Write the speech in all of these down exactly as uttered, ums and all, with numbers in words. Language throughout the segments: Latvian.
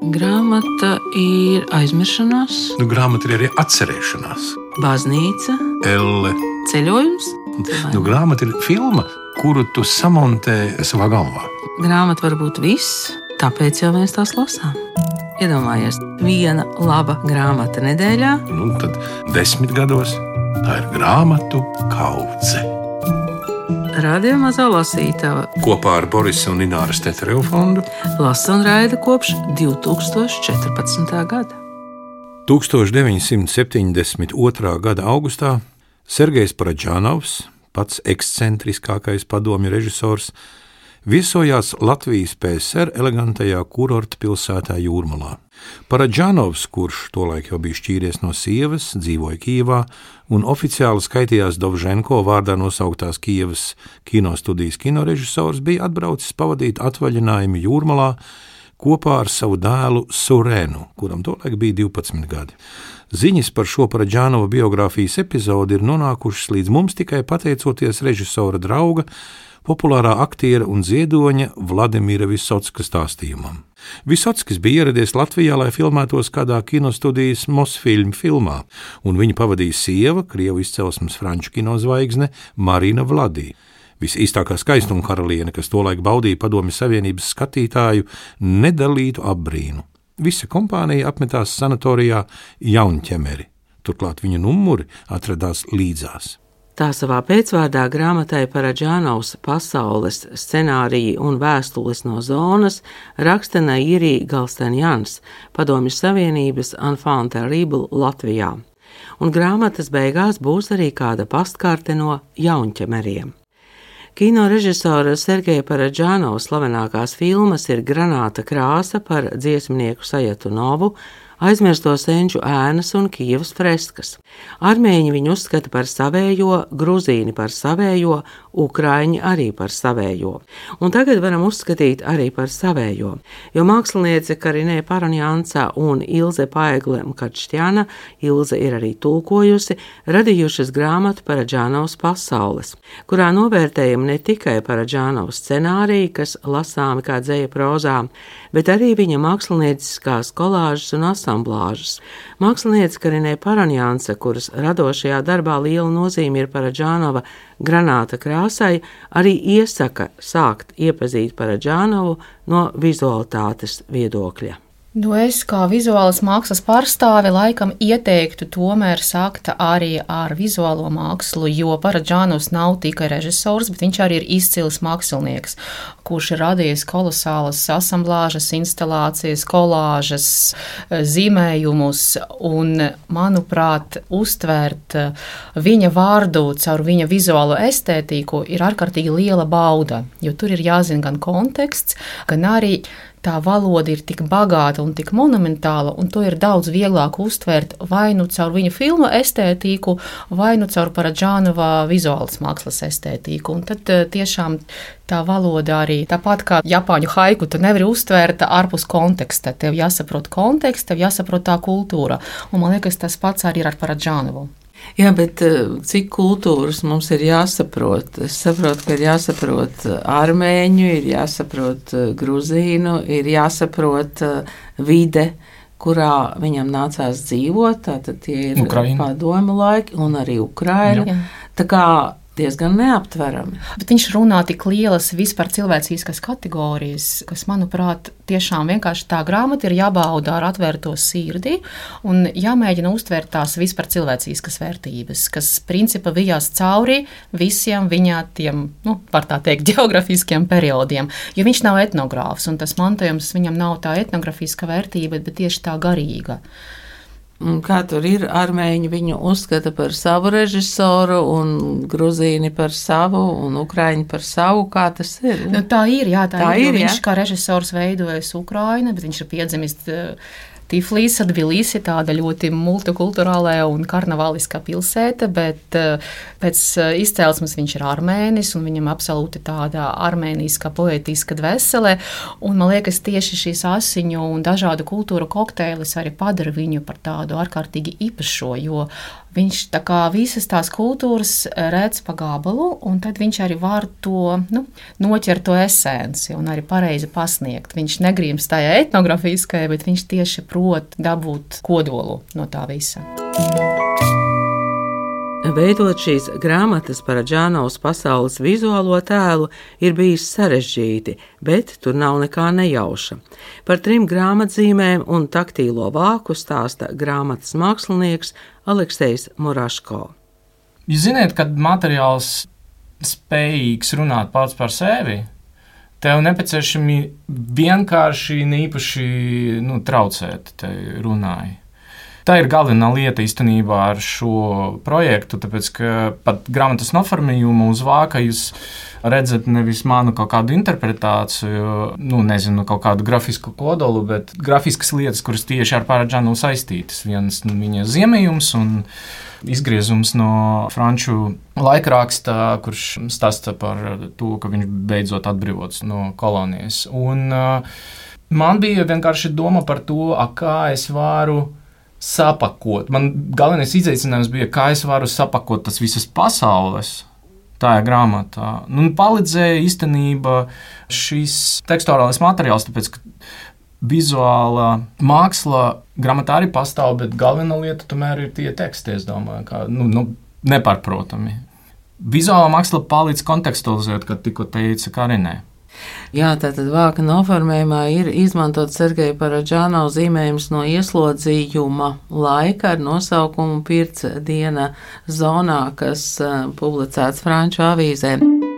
Grāmata ir aizmiršanās, Nu, grāmata ir arī atcerēšanās. baznīca, Elle. ceļojums. Nu, grāmata ir filma, kuru tu samontē savā galvā. Grāmata var būt viss, tāpēc jau mēs tās lasām. Iedomājies, viena laba grāmata nedēļā. Nu, tad desmit gados tā ir grāmatu kaudze. Radio Mazā lasītava Kopā ar Borisa un Ināras Tetereva fondu lasa un raida kopš divi tūkstoši četrpadsmitā gada. tūkstoš deviņsimt septiņdesmit otrā gada augustā Sergejs Paradžānovs, pats ekscentriskākais padomju režisors, viesojās Latvijas P S R elegantajā kurorta pilsētā Jūrmalā. Paradžānovs, kurš tolaik jau bija šķīries no sievas, dzīvoja Kijevā un oficiāli skaitījās Dovženko vārdā nosauktās Kijevas kinostudijas kinorežisors, bija atbraucis pavadīt atvaļinājumu Jūrmalā kopā ar savu dēlu Surenu, kuram tolaik bija divpadsmit gadi. Ziņas par šo Paradžānova biogrāfijas epizodi ir nonākušas līdz mums tikai pateicoties režisora drauga, populārā aktiera un ziedoņa Vladimira Visocka stāstījumam. Visockis bija ieradies Latvijā, lai filmētos kādā kinostudijas Mosfilm filmā, un viņu pavadīja sieva, krievu izcelsmes franču kinozvaigzne Marina Vladī. Visīstākā skaistuma karaliene, kas tolaik baudīja Padomju Savienības skatītāju nedalītu apbrīnu. Visa kompānija apmetās sanatorijā Jaunķemeri, turklāt viņa numuri atradās līdzās. Tā savā pēcvārdā grāmatai Paradžānovs pasaules scenāriji un vēstules no zonas raksta Nairi Galstenjans, Padomju Savienības enfant terrible Latvijā. Un grāmatas beigās būs arī kāda pastkarte no Jaunķemeriem. Kino režisora Sergeja Paradžānova slavenākās filmas ir Granāta krāsa par dziesmnieku Sajatunovu, Aizmirsto senču ēnas un Kijevas freskas. Armēņi viņu uzskata par savējo, gruzīni par savējo, ukraiņi arī par savējo. Un tagad varam uzskatīt arī par savējo, jo māksliniece Karinē Paranjanca un Ilze Paegle Mkačtjana, Ilze ir arī tulkojusi, radījušas grāmatu Paradžānovs pasaules, kurā novērtējam ne tikai Paradžānovs scenāriju, kas lasāmi kā dzeja prozā, bet arī viņa mākslinieckās kolāžas un asamblāžas. Māksliniece Karinē Paranjanca, kuras radošajā darbā liela nozīme ir Paradžānova Granāta krāsai, arī iesaka sākt iepazīt Paradžānovu no vizualitātes viedokļa. Nu, es kā vizuālas mākslas pārstāve laikam ieteiktu tomēr sākt arī ar vizuālo mākslu, jo Paradžānovs nav tikai režisors, bet viņš arī ir izcils mākslinieks, kurš ir radījis kolosālas asamblāžas, instalācijas, kolāžas, zīmējumus, un, manuprāt, uztvērt viņa vārdu caur viņa vizuālo estētiku ir ārkārtīgi liela bauda, jo tur ir jāzina gan konteksts, gan arī tā valoda ir tik bagāta un tik monumentāla, un to ir daudz vieglāk uztvērt vai nu caur viņa filmu estētiku, vai nu caur Paradžānova vizuālas mākslas estētiku. Un tad tiešām tā valoda arī, tāpat kā japāņu haiku, tu nevari uztvērt ārpus konteksta. Tev jāsaprot konteksts, tev jāsaprot tā kultūra. Un man liekas, tas pats arī ir ar Paradžānovu. Jā, bet cik kultūras mums ir jāsaprot? Es saprotu, ka ir jāsaprot armēņu, ir jāsaprot gruzīnu, ir jāsaprot vide, kurā viņam nācās dzīvot, tātad tie ir Ukraina. Padomju laiki un arī Ukraina. Jā. Tā kā diezgan neaptverami. Bet viņš runā tik lielas vispār cilvēciskas kategorijas, kas, manuprāt, tiešām vienkārši tā grāmata ir jābauda ar atvērto sirdi un jāmēģina uztvērt tās vispār cilvēciskas vērtības, kas principā vijās cauri visiem viņa tiem, nu, var tā teikt, geografiskiem periodiem, jo viņš nav etnogrāfs un tas mantojums viņam nav tā etnografiska vērtība, bet tieši tā garīga. Un kā tur ir, armēņi viņu uzskata par savu režisoru un gruzīni par savu un ukraiņi par savu, kā tas ir? Nu, tā ir, jā, tā, tā ir, ir viņš jā? kā režisors veidojas Ukraina, bet viņš ir piedzimis Tiflisa, Tbilisi, tāda ļoti multikulturālā un karnavāliskā pilsēta, bet pēc izcelsmes viņš ir armēnis un viņam absolūti tāda armēniska, poetiska dvēsele. Un man liekas, tieši šīs asiņu un dažādu kultūru kokteilis arī padara viņu par tādu ārkārtīgi īpašo, jo Viņš tā kā visas tās kultūras redz pa gabalu, un tad viņš arī var to, nu, noķert to esenci un arī pareizi pasniegt. Viņš negrims tajā etnografiskajā, bet viņš tieši prot dabūt kodolu no tā visa. Veidot šīs grāmatas par Paradžānovas pasaules vizuālo tēlu ir bijis sarežģīti, bet tur nav nekā nejauša. Par trim grāmatzīmēm un taktīlo vāku stāsta grāmatas mākslinieks Aleksejs Muraško. Jūs ziniet, kad materiāls spējīgs runāt pats par sevi, tev nepieciešami vienkārši īpaši nu, traucēt te runāji. Tā ir galvenā lieta īstenībā ar šo projektu, tāpēc, ka pat grāmatas noformējuma uz vāka jūs redzat nevis manu kaut kādu interpretāciju, nu, nezinu, kaut kādu grafisku kodolu, bet grafiskas lietas, kuras tieši ar Paradžānovu saistītas. Viens nu, viņa zīmējums un izgriezums no franču laikraksta, kurš stāsta par to, ka viņš beidzot atbrīvots no kolonijas. Un uh, man bija vienkārši doma par to, a, kā es varu sapakot. Man galvenais izaicinājums bija, kā es varu sapakot tas visas pasaules tajā grāmatā. Nu, palīdzēja īstenībā šis tekstuālais materiāls, tāpēc, ka vizuālā māksla grāmatā arī pastāv, bet galvenā lieta tomēr ir tie teksti, es domāju, kā, nu, nu, nepārprotami. Vizuālā māksla palīdz kontekstualizēt, kad tikko teica Karinē. Jā, tātad vāka noformējumā ir izmantot Sergeja Paradžānova zīmējums no ieslodzījuma laika ar nosaukumu Pirts diena zonā, kas uh, publicēts franču avīzē.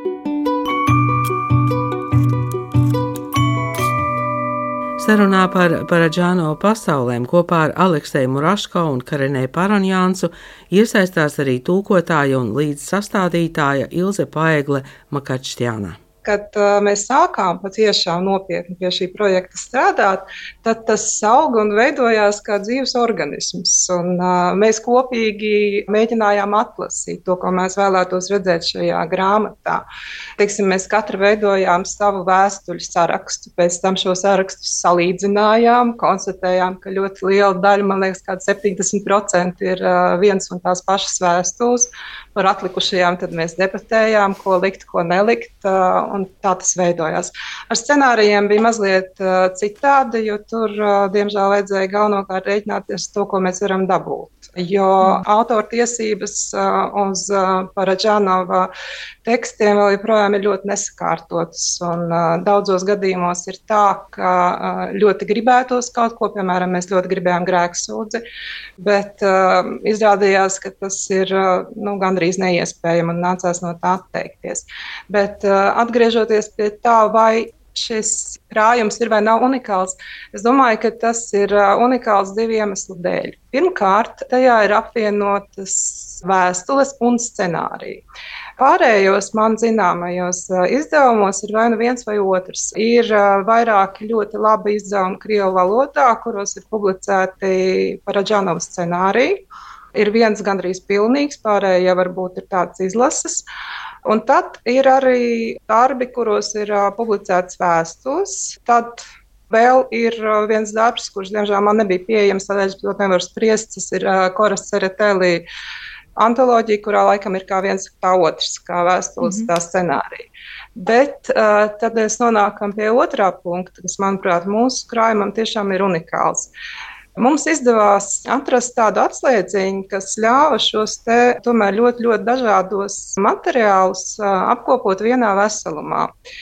Sarunā par Paradžānova pasaulēm kopā ar Alekseju Muraško un Karinē Paronjansu iesaistās arī tūkotāja un līdzsastādītāja Ilze Paegle Makačtjāna. Kad uh, mēs sākām patiešām nopietni pie šī projekta strādāt, tad tas auga un veidojās kā dzīves organisms. Un, uh, mēs kopīgi mēģinājām atlasīt to, ko mēs vēlētos redzēt šajā grāmatā. Teiksim, mēs katru veidojām savu vēstuļu sarakstu, pēc tam šo sarakstu salīdzinājām, konstatējām, ka ļoti liela daļa, man liekas, kāda septiņdesmit procenti ir uh, viens un tās pašas vēstules. Par atlikušajām tad mēs debatējām, ko likt, ko nelikt, un tā tas veidojās. Ar scenārijiem bija mazliet citādi, jo tur, diemžēl, vajadzēja galvenokārt rēķināties to, ko mēs varam dabūt. Jo autortiesības uz Paradžānova tekstiem vēl joprojām ir ļoti nesakārtotas, un daudzos gadījumos ir tā, ka ļoti gribētos kaut ko, piemēram, mēs ļoti gribējām Grēksūdzi, bet izrādījās, ka tas ir nu, gandrīz neiespējami un nācās no tā atteikties. Bet atgriežoties pie tā, vai šis krājums ir vai nav unikāls, es domāju, ka tas ir unikāls divu iemeslu dēļ. Pirmkārt, tajā ir apvienotas vēstules un scenāriji. Pārējos man zināmajos izdevumos ir vai nu viens vai otrs. Ir vairāki ļoti labi izdevumi krievu valodā, kuros ir publicēti Paradžānova scenāriji. Ir viens gandrīz pilnīgs, pārējie varbūt ir tāds izlases. Un tad ir arī darbi, kuros ir uh, publicēts vēstules. Tad vēl ir uh, viens darbs, kurš, diemžēl, man nebija pieejams, tādēļ es to nevaru spriest. Tas ir uh, Koras Ceretelī antoloģija, kurā laikam ir kā viens, tā otrs, kā vēstules, mm-hmm. tā scenārija. Bet uh, tad mēs nonākam pie otrā punkta, kas, manuprāt, mūsu krājumam tiešām ir unikāls. Mums izdevās atrast tādu atslēdziņu, kas ļāva šos te tomēr ļoti, ļoti dažādos materiālus apkopot vienā veselumā.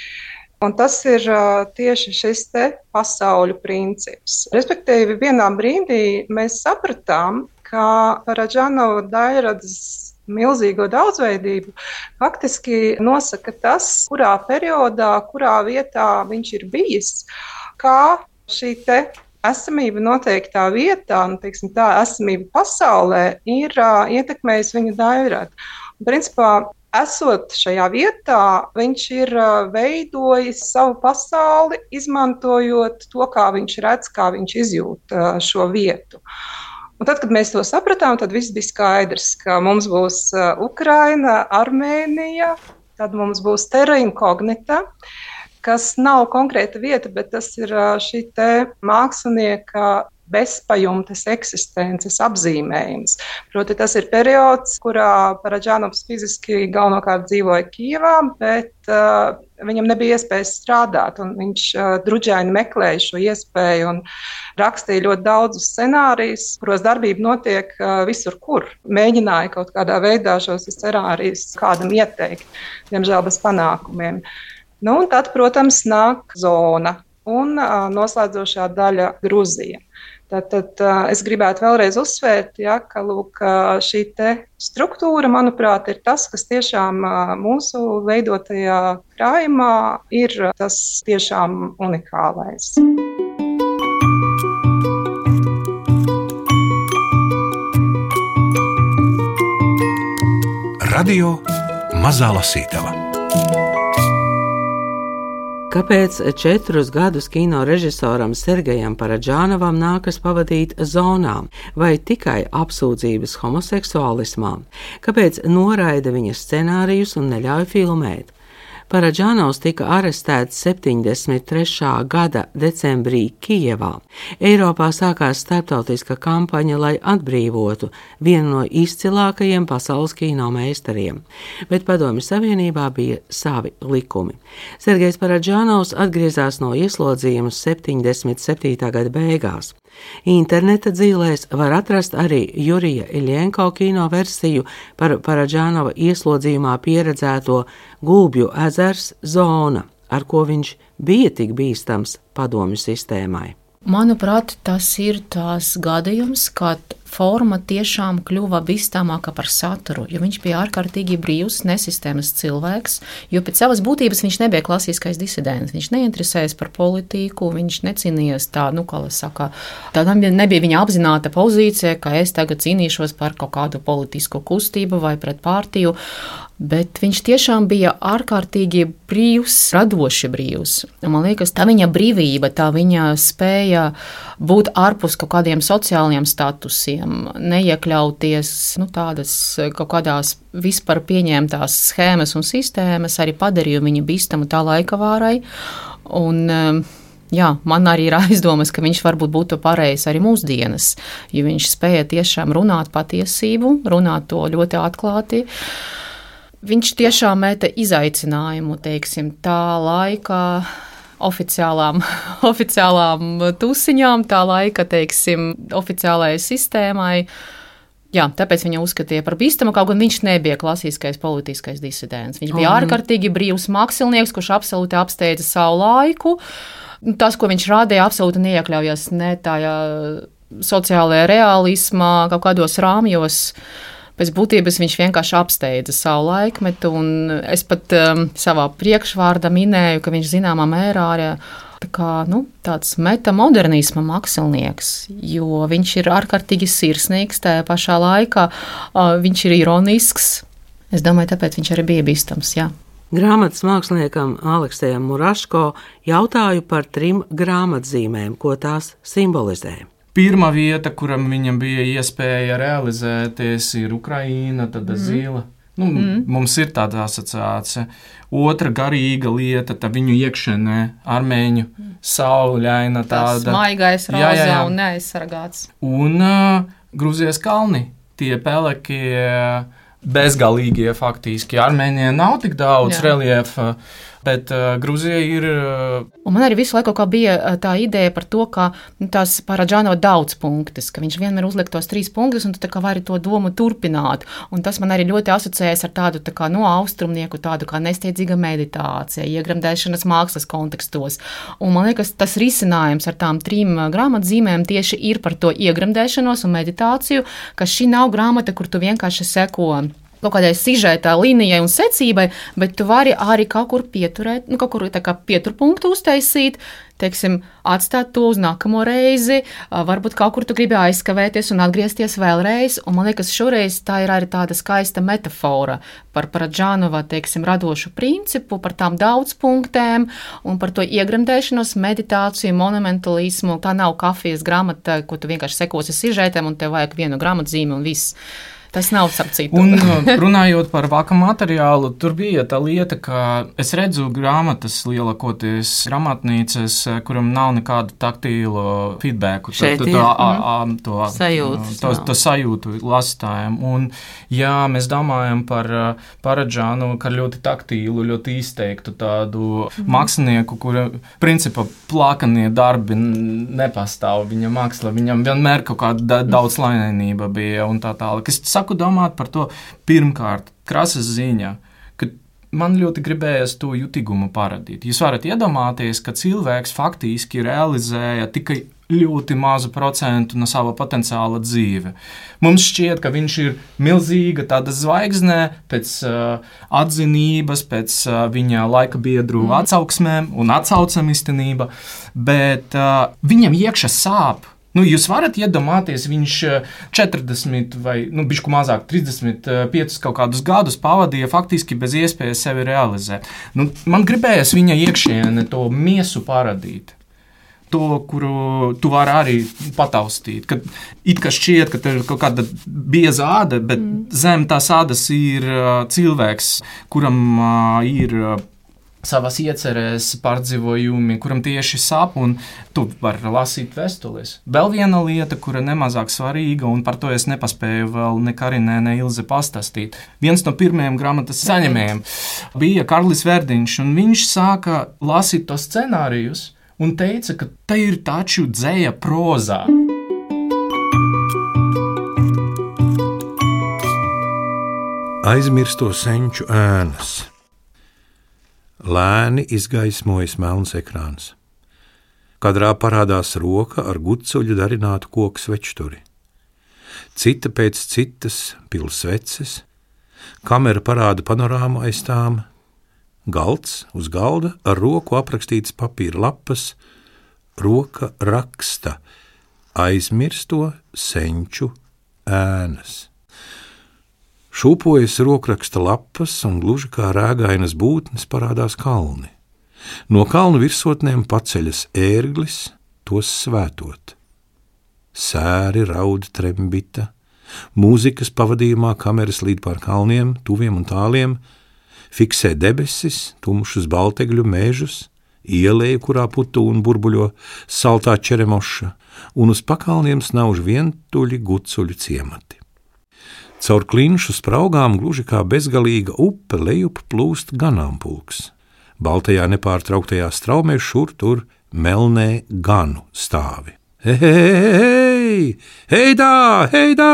Un tas ir tieši šis te pasauļu princips. Respektīvi, vienā brīdī mēs sapratām, ka Paradžānova daļradas milzīgo daudzveidību faktiski nosaka tas, kurā periodā, kurā vietā viņš ir bijis, kā šī te esamība noteiktā vietā, nu, teiksim, tā esamība pasaulē ir uh, ietekmējusi viņa daļradu. Principā, esot šajā vietā, viņš ir uh, veidojis savu pasauli, izmantojot to, kā viņš redz, kā viņš izjūt uh, šo vietu. Un tad, kad mēs to sapratām, tad viss bija skaidrs, ka mums būs uh, Ukraina, Armēnija, tad mums būs terra incognita, kas nav konkrēta vieta, bet tas ir šī te mākslinieka bezpajumtes eksistences apzīmējums. Proti, tas ir periods, kurā Paradžānovs fiziski galvenokārt dzīvoja Kijevā, bet uh, viņam nebija iespējas strādāt, un viņš uh, druģaini meklēja šo iespēju un rakstīja ļoti daudzus scenārijus, kuros darbība notiek uh, visur, kur. Mēģināja kaut kādā veidā šos scenārijus kādam ieteikt, diemžēl bez panākumiem. Nu, un tad, protams, nāk zona un uh, noslēdzošā daļa Gruzija. Tātad es gribētu vēlreiz uzsvērt, ja, ka lūk, šī te struktūra, manuprāt, ir tas, kas tiešām mūsu veidotajā krājumā ir tas tiešām unikālais. Radio Mazā Lasītava. Kāpēc četrus gadus kino režisoram Sergejam Paradžānovam nākas pavadīt zonām vai tikai apsūdzības homoseksuālismā? Kāpēc noraida viņa scenārijus un neļauj filmēt? Paradžānovs tika arestēts septiņdesmit trešā gada decembrī Kijevā. Eiropā sākās starptautiska kampaņa, lai atbrīvotu vienu no izcilākajiem pasaules kino meistariem, bet Padomju Savienībā bija savi likumi. Sergejs Paradžānovs atgriezās no ieslodzījuma septiņdesmit septītā gada beigās. Interneta dzīlēs var atrast arī Jurija Iļenko kino versiju par Paradžānova ieslodzījumā pieredzēto Gulbju ezers Zona, ar ko viņš bija tik bīstams padomju sistēmai. Manuprāt, tas ir tās gadījums, kad forma tiešām kļuva bīstamāka par saturu, jo viņš bija ārkārtīgi brīvs, nesistēmas cilvēks, jo pēc savas būtības viņš nebija klasiskais disidents, viņš neinteresējas par politiku, viņš necīnījās tā, nu, kā lai saka, tā nebija viņa apzināta pozīcija, ka es tagad cīnīšos par kaut kādu politisku kustību vai pret partiju, bet viņš tiešām bija ārkārtīgi brīvs, radoši brīvs. Man liekas, tā viņa brīvība, tā viņa spēja būt ārpus kaut kādiem sociāliem statusiem, neiekļauties nu, tādas kaut kādās vispār pieņemtās schēmas un sistēmas, arī padarīja viņu bīstamu tā laika vārai. Un, jā, man arī ir aizdomas, ka viņš varbūt būtu pareizs arī mūsdienas, jo viņš spēja tiešām runāt patiesību, runāt to ļoti atklāti. Viņš tiešām meta izaicinājumu, teiksim, tā laika oficiālām, oficiālām tusiņām, tā laika, teiksim, oficiālajai sistēmai. Jā, tāpēc viņu uzskatīja par bīstamu, kaut gan viņš nebija klasiskais politiskais disidents. Viņš bija ārkārtīgi brīvs mākslinieks, kurš absolūti apsteidza savu laiku. Tas, ko viņš rādīja, absolūti neiekļaujās ne tajā sociālajā realismā, kaut kādos rāmjos. Pēc būtības viņš vienkārši apsteidza savu laikmetu, un es pat um, savā priekšvārdā minēju, ka viņš zināmā mērā ir tā kā, nu, tāds metamodernisma mākslinieks, jo viņš ir ārkārtīgi sirsnīgs, tajā pašā laikā uh, viņš ir ironisks. Es domāju, tāpēc viņš arī bija bīstams, jā. Grāmatas māksliniekam Aleksejam Muraško jautāju par trim grāmatzīmēm, ko tās simbolizē. Pirmā vieta, kuram viņam bija iespēja realizēties, ir Ukraina, tad mm. zila. Nu, mm. Mums ir tāda asociācija. Otra garīga lieta, tā viņu iekšēnē, armēņu sauļaina tāda. Tas maigais, rozā jā, jā, jā. Un neaizsargāts. Un uh, Gruzijas kalni, tie pelekie, bezgalīgie faktiski. Armēņiem nav tik daudz jā. reliefa. Bet uh, Gruzija ir... Uh... Un man arī visu laiku bija tā ideja par to, ka nu, tās Paradžānova daudz punktus, ka viņš vienmēr uzliek tos trīs punktus, un tu tā kā vari to domu turpināt. Un tas man arī ļoti asociējas ar tādu tā kā no austrumnieku, tādu kā nesteidzīga meditācija, iegremdēšanas mākslas kontekstos. Un man liekas, tas risinājums ar tām trim grāmatzīmēm tieši ir par to iegremdēšanos un meditāciju, ka šī nav grāmata, kur tu vienkārši seko kaut kādai sižētā līnijai un secībai, bet tu vari arī kaut kur pieturēt, nu kaut kur tā kā pieturpunktu uztaisīt, teiksim, atstāt to uz nākamo reizi, varbūt kaut kur tu gribi aizskavēties un atgriezties vēlreiz, un man liekas, šoreiz tā ir arī tāda skaista metafora par Paradžānova, teiksim, radošu principu, par tām daudz punktēm un par to iegremdēšanos, meditāciju, monumentalismu. Tā nav kafijas grāmata, ko tu vienkārši sekosi sižētēm un tev vajag vienu grāmatzīmi un viss. Tas nav starp citu. Un runājot par vāka materiālu, tur bija tā lieta, ka es redzu grāmatas lielākoties grāmatnīcas, kuram nav nekādu taktīlo feedbacku. Šeit to, ir. to, a, a, to, Sajūtas to, nav. to sajūtu lasītājiem. Un, ja mēs domājam par Paradžānu, kā ļoti taktīlu, ļoti izteiktu tādu mm. mākslinieku, kura principā plākanie darbi nepastāv viņa māksla, viņam vienmēr kaut kāda daudz lainainība bija un tā tālāk. Es saku domāt par to pirmkārt, krāsas ziņā, ka man ļoti gribējās to jutīgumu parādīt. Jūs varat iedomāties, ka cilvēks faktiski realizēja tikai ļoti mazu procentu no sava potenciāla dzīve. Mums šķiet, ka viņš ir milzīga tāda zvaigznē pēc uh, atzinības, pēc uh, viņa laika biedru mm. atsauksmēm un atsaucam īstenība, bet uh, viņam iekšā sāp. Nu, jūs varat iedomāties, viņš četrdesmit vai nu, bišķi mazāk, trīsdesmit piecus kaut kādus gadus pavadīja faktiski bez iespējas sevi realizēt. Nu, man gribējās viņa iekšienē to miesu parādīt. To, kuru tu vari arī pataustīt. Kad it kā šķiet, ka tev ir kaut kāda bieza āda, bet mm. zem tās ādas ir cilvēks, kuram ir savas iecerēs, pārdzīvojumi, kuram tieši sāp, un tu vari lasīt vēstules. Vēl viena lieta, kura nemazāk svarīga, un par to es nepaspēju vēl ne Karinē, ne Ilze pastāstīt. Viens no pirmajiem grāmatas saņēmējiem bija Karlis Verdiņš, un viņš sāka lasīt tos scenārijus, un teica, ka te ir taču dzēja prozā. Aizmirsto senču ēnas. Lēni izgaismojas melns ekrāns. Kadrā parādās roka ar gudcuļu darinātu koku svečturi. Cita pēc citas pils sveces, kamera parāda panorāmu aiz tām, galds uz galda ar roku aprakstīts papīra lapas, roka raksta aizmirsto senču ēnas. Šūpojas rokraksta lapas un gluži kā rēgainas būtnes parādās kalni. No kalnu virsotnēm paceļas ērglis, tos svētot. Sēri raud trembita, mūzikas pavadījumā kameras līd pār kalniem, tuviem un tāliem, fiksē debesis, tumšus baltegļu mēžus, ieleju, kurā putu un burbuļo saltā čeremoša, un uz pakalniem snauž vientuļi gucuļu ciemati. Caur klinšu spraugām gluži kā bezgalīga upe lejup plūst ganāmpulks. Baltajā nepārtrauktajā straumē šur tur melnē ganu stāvi. Hei, hei, heidā, heidā!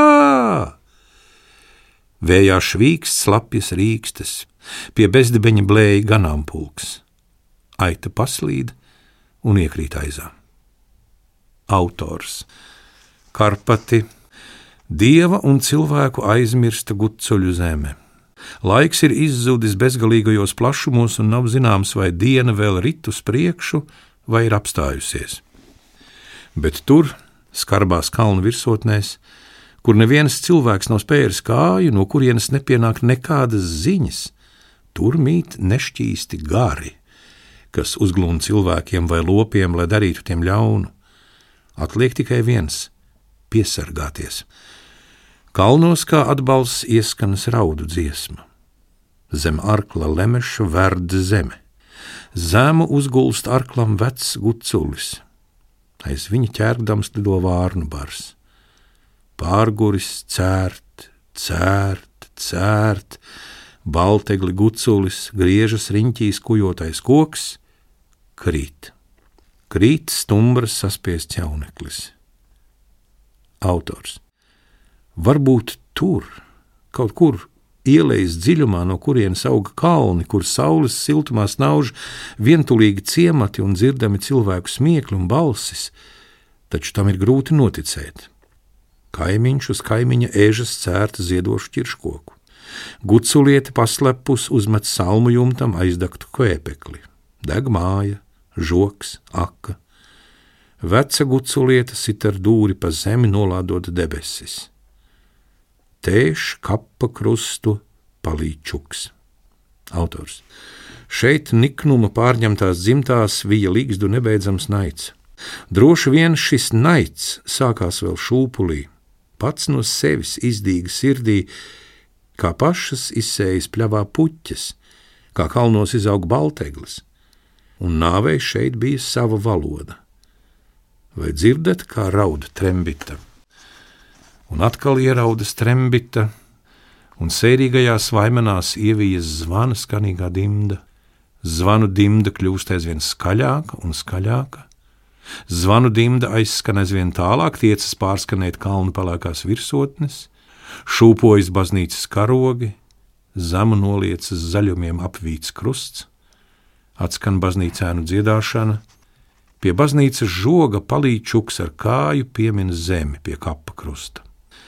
Vējā švīkst slapjas rīkstes, pie bezdibeņa blēja ganāmpulks. Aita paslīd un iekrīt aizā. Autors Karpati, Dieva un cilvēku aizmirsta gudcuļu zeme. Laiks ir izzudis bezgalīgajos plašumos un nav zināms, vai diena vēl rit uz priekšu, vai ir apstājusies. Bet tur, skarbās kalnu virsotnēs, kur neviens cilvēks nav spēris kāju, no kurienes nepienāk nekādas ziņas, tur mīt nešķīsti gari, kas uzglūna cilvēkiem vai lopiem, lai darītu tiem ļaunu. Atliek tikai viens – piesargāties. Kalnos kā atbalsts ieskanas raudu dziesma. Zem arkla lemeša verd zeme. Zemu uzgulst arklam vecs gudculis. Aiz viņa ķērgdams lido vārnu bars. Pārguris cērt, cērt, cērt, baltegli gudculis, griežas riņķīs kujotais koks, krīt. Krīt stumbras saspiests jauneklis. Autors. Varbūt tur, kaut kur ielejas dziļumā, no kurienes auga kalni, kur saules siltumā snauž vientulīgi ciemati un dzirdami cilvēku smiekli un balsis, taču tam ir grūti noticēt. Kaimiņš uz kaimiņa ēžas cērta ziedošu ķirškoku. Gudculieti paslepus uzmet salmu jumtam aizdaktu kvēpekli. Deg māja, žoks, aka. Veca gudculieta sit ar dūri pa zemi nolādot debesis. Tēš kapa krustu palīčuks. Autors. Šeit niknuma pārņemtās dzimtās vija līgzdu nebeidzams naids. Droši vien šis naids sākās vēl šūpulī, pats no sevis izdīga sirdī, kā pašas izsējas pļavā puķes, kā kalnos izaug balteglis, un nāvei šeit bija sava valoda. Vai dzirdat, kā rauda trembita? Un atkal ieraudas trembita, un sērīgajās vaimenās ievijas zvana skanīgā dimda. Zvanu dimda kļūst aizvien skaļāka un skaļāka. Zvanu dimda aizskan aizvien tālāk, tiecas pārskanēt kalnu pelēkās virsotnes, šūpojas baznīcas karogi, zemu noliecas zaļumiem apvīts krusts, atskan baznīcēnu dziedāšana, pie baznīcas žoga palīčuks ar kāju piemin zemi pie kapa krusta.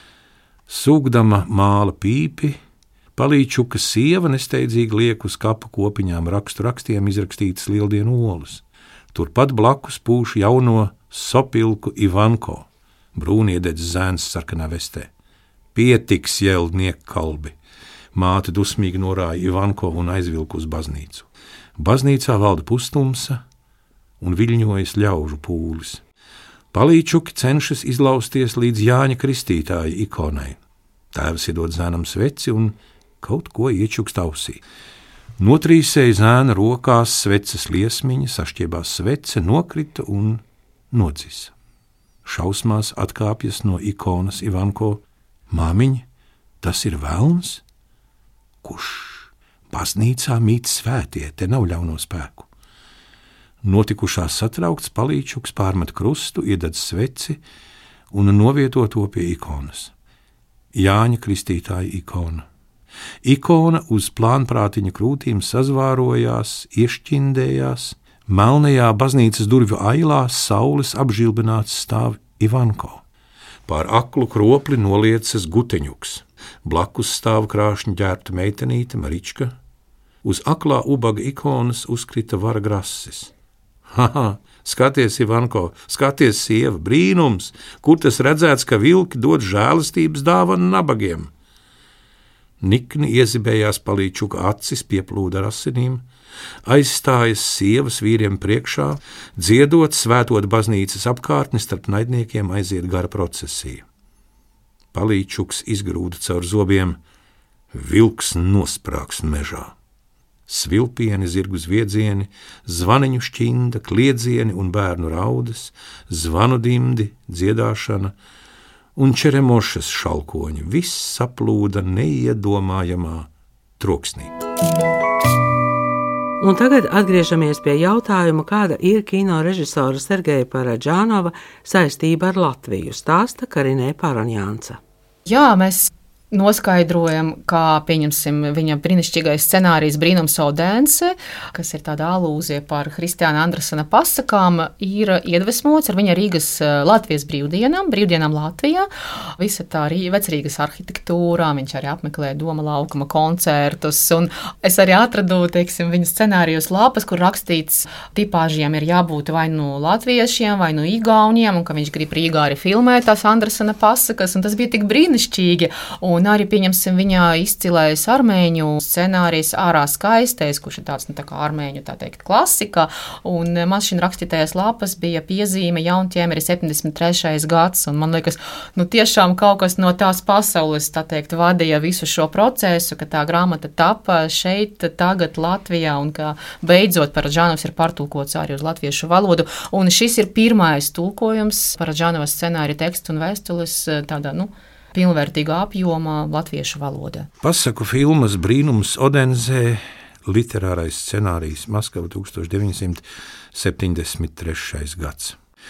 Sūgdama māla pīpi, palīčuka sieva nesteidzīgi liek uz kapa kopiņām rakstu rakstiem izrakstītas lieldienu olas. Turpat blakus pūš jauno sopilku Ivanko, brūniededz zēns sarkanā vestē. Pietiks, jeldniek kalbi, māte dusmīgi norāja Ivanko un aizvilku uz baznīcu. Baznīcā valda pustumsa un viļņojas ļaužu pūlis. Palīčuki cenšas izlausties līdz Jāņa Kristītāja ikonai. Tēvs iedod zēnam sveci un kaut ko iečukst ausī. Notrīsēja zēna rokās sveces liesmiņa, sašķiebās svece, nokrita un nodzisa. Šausmās atkāpjas no ikonas Ivanko. Māmiņa, tas ir velns? Kurš? Baznīcā mīt svētie, te nav ļauno spēku. Notikušās satraukts palīčuks pārmet krustu, iededz sveci un novieto to pie ikonas. Jāņa Kristītāja ikona. Ikona uz plānprātiņa krūtīm sazvārojās, iešķindējās, melnajā baznīcas durvju ailā saules apžilbināts stāv Ivanko. Pār aklu kropli noliecas guteņuks, blakus stāv krāšņi ģērbta meitenīte Marička, uz aklā ubaga ikonas uzkrita vara grasis. Haha, skaties, Ivanko, skaties, sieva, brīnums, kur tas redzēts, ka vilki dod žēlastības dāvanu nabagiem. Nikni iezibējās palīčuka acis, pieplūda ar asinīm, aizstājas sievas vīriem priekšā, dziedot, svētot baznīcas apkārtni, starp naidniekiem aiziet gara procesija. Palīčuks izgrūda caur zobiem, vilks nosprāgs mežā. Svilpieni, zirgu zviedzieni, zvaniņu šķinda, kliedzieni un bērnu raudas, zvanu dimdi, dziedāšana un čeremošas šalkoņi, viss saplūda neiedomājamā troksnī. Un tagad atgriežamies pie jautājuma, kāda ir kino režisora Sergeja Paradžānova saistība ar Latviju, stāsta Karinē Paranjānca. Jā, mēs noskaidrojam, kā, pieņemsim, viņa brīnišķīgais scenārijs Brīnums Odense, kas ir tāda alūzija par Kristiāna Andersena pasakām, ir iedvesmots ar viņa Rīgas Latvijas brīvdienām, brīvdienām Latvijā. Visa tā vecrīgas arhitektūrā, viņš arī apmeklē Doma laukuma koncertus, un es arī atradu, teiksim, viņa scenārijos lapas, kur rakstīts, tipāžiem ir jābūt vai nu latviešiem, vai nu igauniem, un ka viņš grib Rīgā arī filmēt tās Andersena pasakas, un tas bija tik brīnišķīgi. Un Un arī, pieņemsim, viņa izcilais armēņu scenārijs Ārā skaistais, kurš ir tāds, nu, tā kā armēņu, tā teikt, klasika. Un man šī rakstītajās lapas bija piezīme Jaunķiemeri septiņdesmit trešais gads. Un man liekas, nu, tiešām kaut kas no tās pasaules, tā teikt, vadīja visu šo procesu, ka tā grāmata tapa šeit, tagad Latvijā, un ka beidzot Paradžānovs ir pārtulkots arī uz latviešu valodu. Un šis ir pirmais tulkojums Paradžānova scenārija tekstu un vēstules tādā, nu, pilnvērtīgā apjomā latviešu valodā. Pasaku filmas Brīnums Odensē, literārais scenārijs Maskava tūkstoš deviņi simti septiņdesmit trešais gads.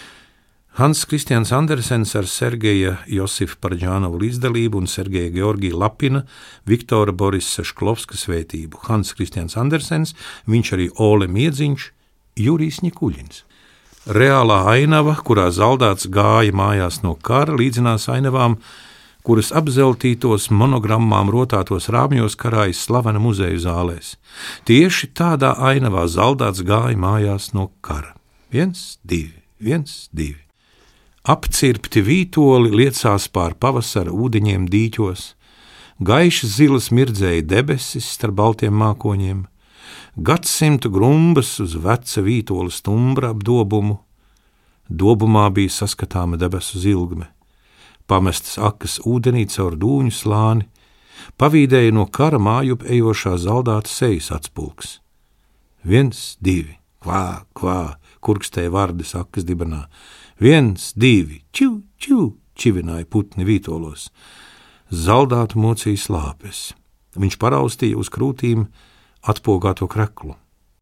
Hans Kristians Andersens ar Sergeja Josifa Paradžānova līdzdalību un Sergeja Georgija Lapina, Viktora Borisa Šklovska svētību. Hans Kristians Andersens, viņš arī Ole Miedziņš, Jurijs Ņikuļins. Reālā ainava, kurā zaldāts gāja mājās no kara, līdzinās ainavām, kuras apzeltītos monogrammām rotātos rāmjos karājas slavena muzeju zālēs. Tieši tādā ainavā zaldāts gāja mājās no kara. Viens, divi, viens, divi. Apcirpti vītoli liecās pār pavasara ūdeņiem dīķos, gaišas zilas mirdzēja debesis starp baltiem mākoņiem, gadsimtu grumbas uz veca vītola stumbra ap dobumu, dobumā bija saskatāma debesu zilgme. pamestas akas ūdenī caur dūņu slāni, pavīdēja no kara mājup ejošā zaldāta sejas atspulks. Viens, divi, kvā, kvā, kurkstēja vardes akas dibenā. Viens, divi, čiu, čiu, čivināja putni vītolos. Zaldātu mocīja slāpes. Viņš paraustīja uz krūtīm atpogāto kreklu.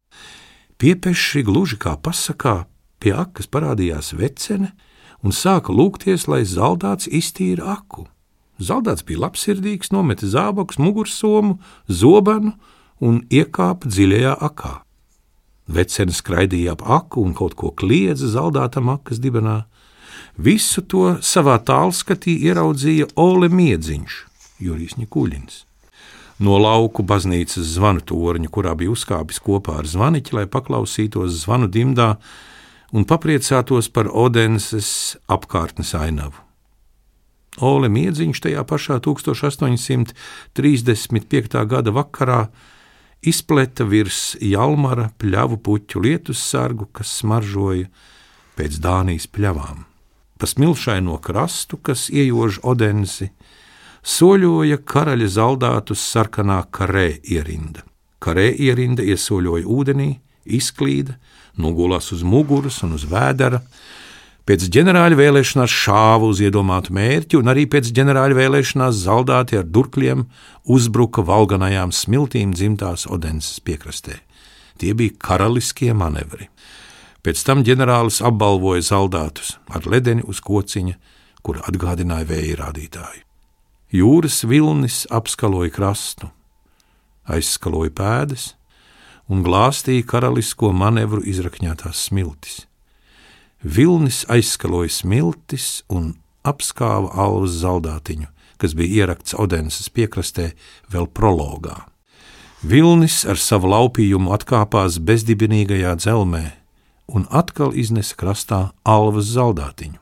Piepeši gluži kā pasakā, pie akas parādījās vecene un sāka lūgties, lai zaldāts iztīra aku. Zaldāts bija labsirdīgs, nometa zābakus, mugursomu, zobenu un iekāpa dziļajā akā. Vecene skraidīja ap aku un kaut ko kliedza zaldātam akas dibenā. Visu to savā tālskatī ieraudzīja Ole Miedziņš, Jurijs Ņikuļins. No lauku baznīcas zvanu torņa, kurā bija uzkāpis kopā ar zvaniķi, lai paklausītos zvanu dimdā un papriecātos par Odenses apkārtnes ainavu. Ole Miedziņš tajā pašā tūkstoš astoņsimt trīsdesmit piekta gada vakarā izpleta virs Jalmara pļavu puķu lietus sargu, kas smaržoja pēc Dānijas pļavām. Pa smilšaino krastu, kas iejož Odensi, soļoja karaļa zaldātus sarkanā karē ierinda. Karē ierinda iesoļoja ūdenī, izklīda, nogulās uz muguras un uz vēdera. Pēc ģenerāļa vēlēšanās šāva uz iedomātu mērķi, un arī pēc ģenerāļa vēlēšanās zaldāti ar durkļiem uzbruka valganajām smiltīm dzimtās Odenses piekrastē. Tie bija karaliskie manevri. Pēc tam ģenerālis apbalvoja zaldātus ar ledeni uz kociņa, kur atgādināja vēja rādītāju. Jūras vilnis apskaloja krastu, aizskaloja pēdas un glāstīja karalisko manevru izrakņātās smiltis. Vilnis aizskaloja smiltis un apskāva alvas zaldātiņu, kas bija ierakts Odenses piekrastē vēl prologā. Vilnis ar savu laupījumu atkāpās bezdibinīgajā dzelmē un atkal iznesa krastā alvas zaldātiņu.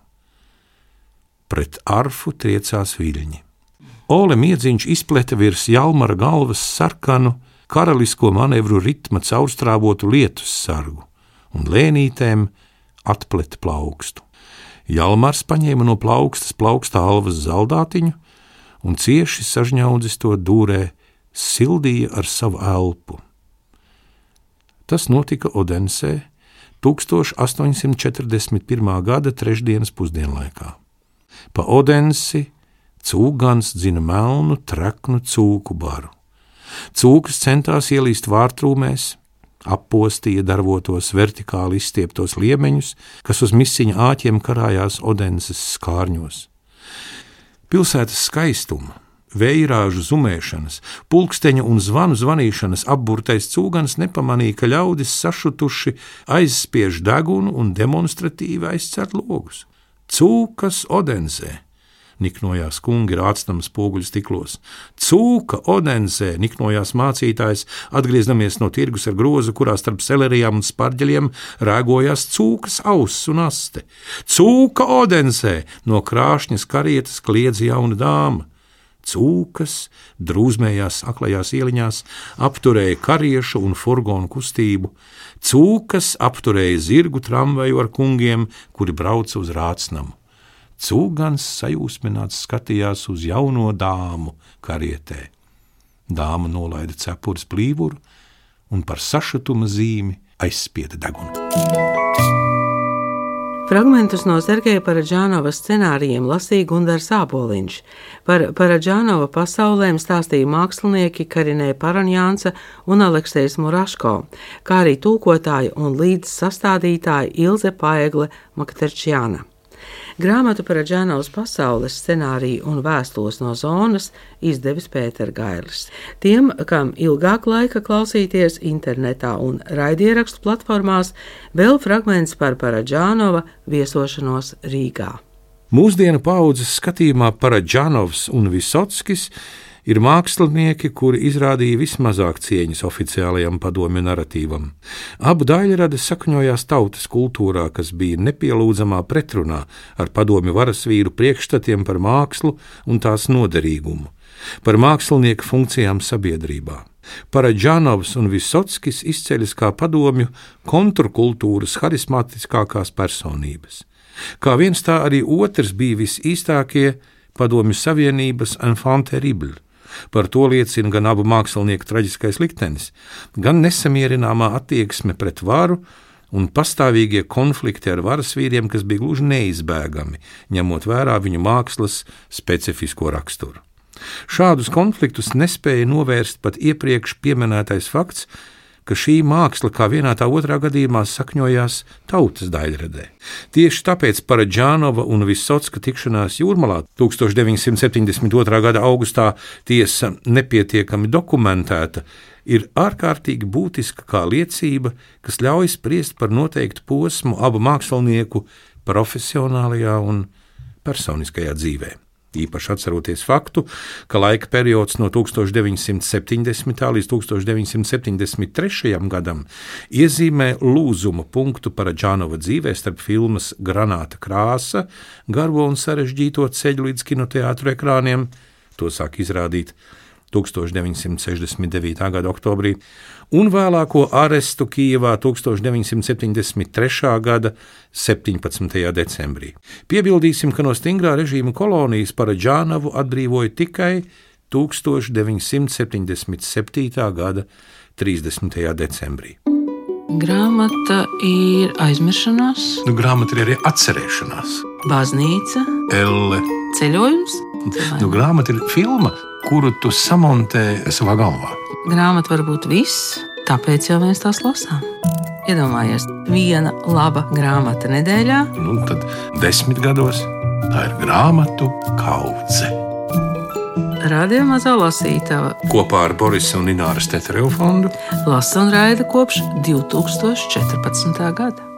Pret arfu triecās viļņi. Ole Miedziņš izpleta virs Jalmara galvas sarkanu karalisko manevru ritma caurstrāvotu lietus sargu un lēnītēm atpleta plaukstu. Jalmars paņēma no plaukstas plaukstā alvas zaldātiņu un cieši sažņaudzis to dūrē sildīja ar savu elpu. Tas notika Odensē tūkstoš astoņsimt četrdesmit pirmā gada trešdienas pusdienlaikā. Pa Odensi cūgans dzina melnu, treknu cūku baru. Cūkas centās ielīst vārtrūmēs, appostīja darvotos vertikāli izstieptos liemeņus, kas uz misiņa āķiem karājās Odenses skārņos. Pilsētas skaistuma, vējrāžu zumēšanas, pulksteņa un zvanu zvanīšanas apburtais cūgans nepamanīja, ka ļaudis sašutuši aizspiež degunu un demonstratīvi aizcer logus. Cūkas Odensē, niknojās kungi rācnam spoguļu stiklos. Cūka Odensē, niknojās mācītājs, atgrieznamies no tirgus ar grozu, kurā starp selerijām un sparģeļiem rēgojās cūkas auss un aste. Cūka Odensē, no krāšņas karietas kliedz jauna dāma. Cūkas drūzmējās aklajās ieliņās, apturēja kariešu un furgonu kustību. Cūkas apturēja zirgu tramvaju ar kungiem, kuri brauca uz rācnamu. Cūgans sajūsmināts skatījās uz jauno dāmu karietē. Dāma nolaida cepures plīvuru un par sašutuma zīmi aizspieda degunu. Fragmentus no Sergeja Paradžānova scenārijiem lasīja Gundars Āboliņš. Par Paradžānova pasaulēm stāstīja mākslinieki Karinē Paranjānsa un Aleksejs Muraško, kā arī tūkotāja un līdz sastādītāja Ilze Paegle Makterčjāna. Grāmatu Paradžānovas pasaules scenāriju un vēstules no zonas izdevis Pēter Gailis. Tiem, kam ilgāk laika klausīties internetā un raidierakstu platformās, vēl fragments par Paradžānova viesošanos Rīgā. Mūsdienu paaudzes skatījumā Paradžānovs un Visockis ir mākslinieki, kuri izrādīja vismazāk cieņas oficiālajam padomju naratīvam. Abu daļradi sakņojās tautas kultūrā, kas bija nepielūdzamā pretrunā ar padomju varasvīru priekšstatiem par mākslu un tās noderīgumu, par mākslinieku funkcijām sabiedrībā. Paradžānovs un Visockis izceļas kā padomju kontrkultūras harismātiskākās personības. Kā viens tā arī otrs bija visīstākie Padomju Savienības enfant terrible. Par to liecina gan abu mākslinieku traģiskais liktenis, gan nesamierināmā attieksme pret varu un pastāvīgie konflikti ar varas vīriem, kas bija gluži neizbēgami, ņemot vērā viņu mākslas specifisko raksturu. Šādus konfliktus nespēja novērst pat iepriekš pieminētais fakts, ka šī māksla kā vienā tā otrā gadījumā sakņojās tautas daļradē. Tieši tāpēc Paradžānova un Visocka tikšanās Jūrmalā tūkstoš deviņsimt septiņdesmit otrā gada augustā, tiesa nepietiekami dokumentēta, ir ārkārtīgi būtiska kā liecība, kas ļauj spriest par noteiktu posmu abu mākslinieku profesionālajā un personiskajā dzīvē. Īpaši atceroties faktu, ka laika periods no tūkstoš deviņsimt septiņdesmitā līdz tūkstoš deviņsimt septiņdesmit trešajam gadam iezīmē lūzuma punktu Paradžānova dzīvē starp filmas Granāta krāsa, garvo un sarežģīto ceļu līdz kinoteātru ekrāniem, to sāk izrādīt tūkstoš deviņsimt sešdesmit devītā gada oktobrī, un vēlāko arestu Kijevā tūkstoš deviņsimt septiņdesmit trešā gada septiņpadsmitajā decembrī. Piebildīsim, ka no stingrā režīma kolonijas Paradžānovu atbrīvoja tikai tūkstoš deviņsimt septiņdesmit septītā gada trīsdesmitajā decembrī. Grāmata ir aizmiršanās, Nu, grāmata ir arī atcerēšanās. baznīca, Elle. ceļojums. Nu, grāmata ir filma, kuru tu samontē savā galvā. Grāmata var būt viss, tāpēc jau mēs tās lasām. Iedomājies, viena laba grāmata nedēļā. Nu, tad desmit gados tā ir grāmatu kaudze. Radio Mazā lasītava Kopā ar Borisa un Ināras Tetereva fondu lasa un raida kopš divtūkstoš četrpadsmitā gada.